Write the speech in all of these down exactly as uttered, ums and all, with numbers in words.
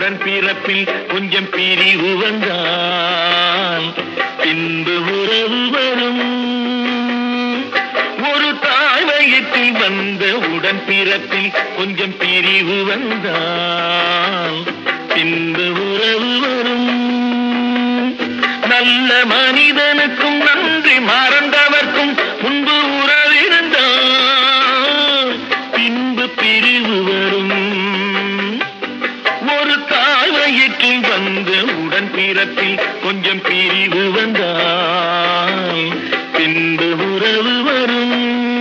உடன் பிறப்பில் கொஞ்சம் பிரிவு வந்தான் பின்பு உறவு வரும். ஒரு தாய் வயிற்றில் வந்த உடன் பிறப்பில் கொஞ்சம் பிரிவு வந்தான் பின்பு உறவு வரும். நல்ல மனிதனுக்கும் நன்றி மறந்தவர்க்கும் முன்பு உறவிருந்தான் பின்பு பிரிவு வரும். ஒரு தாய் வயிற்றில் வந்த உடன் பிறப்பில் கொஞ்சம் பிரிவு வந்தான் பின்பு உறவு வரும்.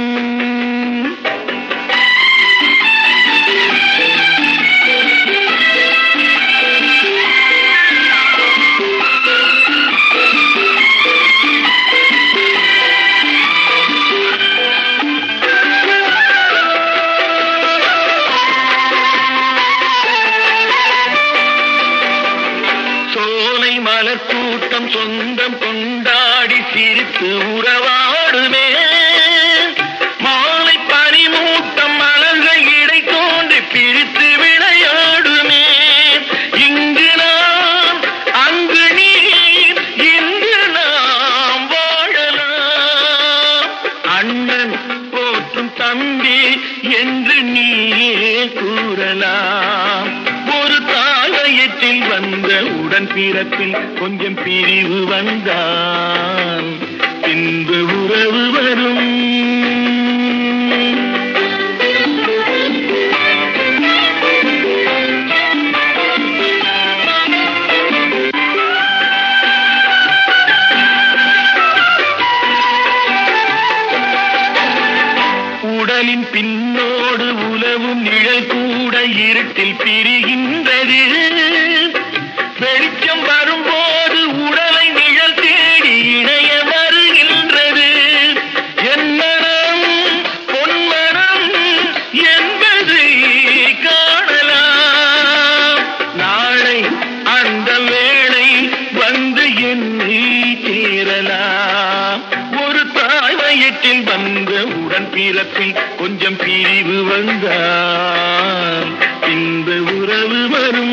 மலர் கூட்டம் சொந்தம் கொண்டாடி சிரித்து உறவாடுமே. மாலை பனிமூட்டம் மலர்கள் இடை தோன்றி பிரித்து விளையாடுமே. இங்கு நாம் அங்கு நீ இன்று நாம் வாழலாம். அண்ணன் போற்றும் தம்பி என்று நீயே கூறலாம். ஒரு தாயத்தில் வந்த உடன் பிறப்பில் கொஞ்சம் பிரிவு வந்தான் பின்பு உறவு வரும். உடலின் பின்னோடு உலவும் நிழல் கூட இருட்டில் பிரிகின்றது. வெளிச்சம் வரும்போது உடலை நிழல் தேடி இணைய வருகின்றது. என்னனம் பொன்மனம் என்பது காணலாம். நாளை அந்த வேளை வந்து என்னை சேரலாம். ஒரு தாய் வயிற்றில் வந்த உடன் பிறப்பில் கொஞ்சம் பிரிவு வந்தான் பின்பு உறவு வரும்.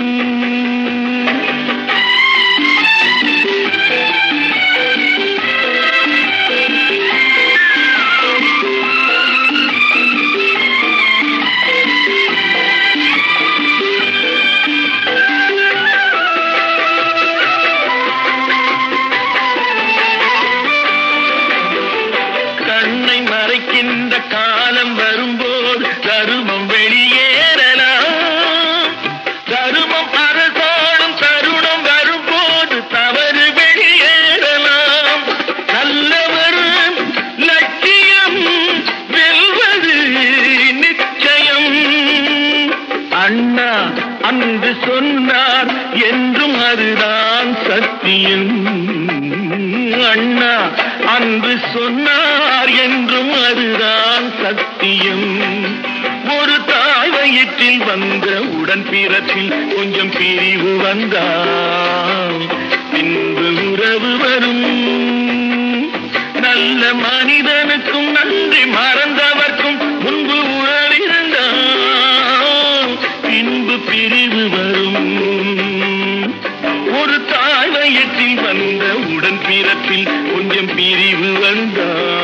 கண்ணை மறைக்கின்ற காலம் வரும்போது தருமம் வெளியேறலாம். தருமம் அரசாடும் தருணம் வரும்போது தவறு வெளியேறலாம். நல்லவர் லட்சியம் வெல்வது நிச்சயம். அண்ணா அன்று சொன்னார் என்றும் அதுதான் சத்தியம். அண்ணா அன்று சொன்னார் என்றும் அதுதான் சத்தியம். ஒரு தாய் வயிற்றில் வந்த உடன் பிறப்பில் கொஞ்சம் பிரிவு வந்தான் பின்பு உறவு வரும். நல்ல மனிதனுக்கும் நன்றி மறந்தவர்க்கும் முன்பு உறவிருந்தான் பின்பு பிரிவு வரும். ஒரு தாய் வயிற்றில் வந்த உடன் பிறப்பில் கொஞ்சம் பிரிவு வந்தான்